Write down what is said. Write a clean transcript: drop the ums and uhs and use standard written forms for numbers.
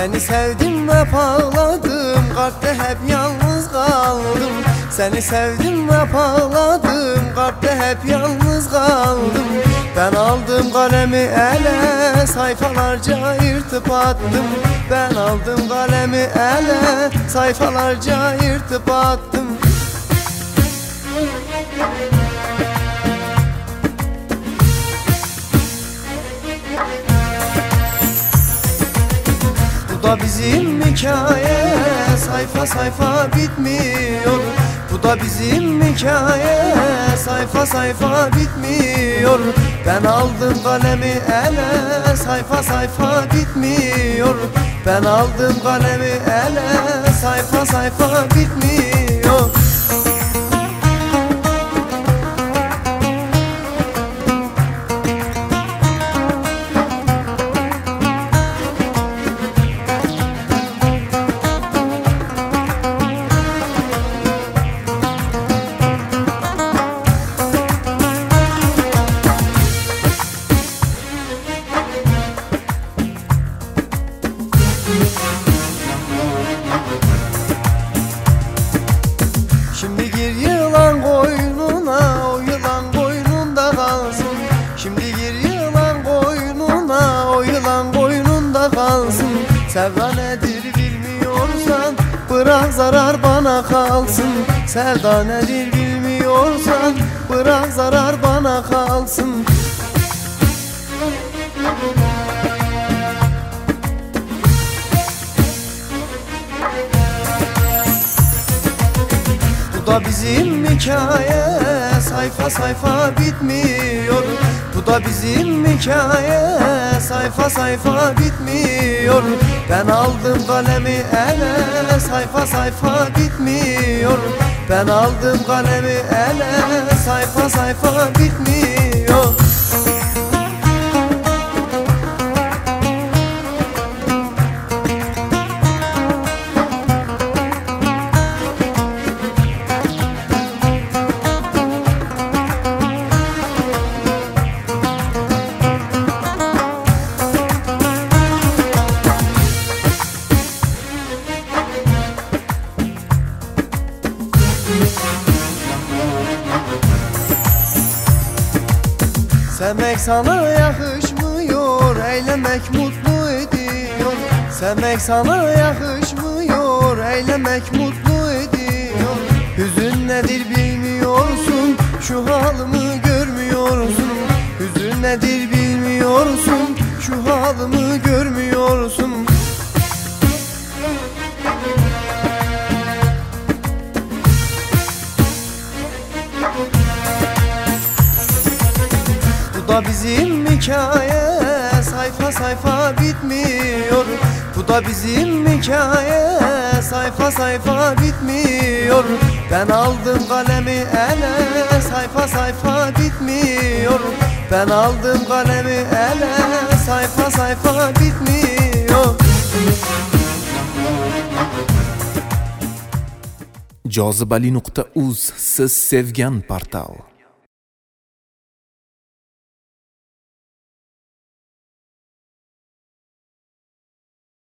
Seni sevdim hep ağladım, kalpte hep yalnız kaldım. Seni sevdim hep ağladım, kalpte hep yalnız kaldım. Ben aldım kalemi ele, sayfalarca yırtıp attım. Ben aldım kalemi ele, sayfalarca yırtıp attım. Bu da bizim hikaye, sayfa sayfa bitmiyor. Bu da bizim hikaye, sayfa sayfa bitmiyor. Ben aldım kalemi ele, sayfa sayfa bitmiyor. Ben aldım kalemi ele, sayfa sayfa bitmiyor. Şimdi gir yılan koynuna, o yılan koynunda kalsın. Şimdi gir yılan koynuna, o yılan koynunda kalsın. Sevda nedir bilmiyorsan, bırak zarar bana kalsın. Sevda nedir bilmiyorsan, bırak zarar bana kalsın. Bu da bizim hikaye, sayfa sayfa bitmiyor. Bu da bizim hikaye, sayfa sayfa bitmiyor. Ben aldım kalemi ele, sayfa sayfa bitmiyor. Ben aldım kalemi ele, sayfa sayfa bitmiyor. Sevmek sana yakışmıyor, eylemek mutlu ediyor. Sevmek sana yakışmıyor, eylemek mutlu ediyor. Hüzün nedir bilmiyorsun, şu halımı görmüyorsun. Hüzün nedir bilmiyorsun, şu halımı görmüyorsun. Bu da bizim hikaye, sayfa sayfa bitmiyor. Bu da bizim hikaye, sayfa sayfa bitmiyor. Ben aldım kalemi ele, sayfa sayfa bitmiyor. Ben aldım kalemi ele, sayfa sayfa bitmiyor. Jozibali.uz, siz sevgan portal.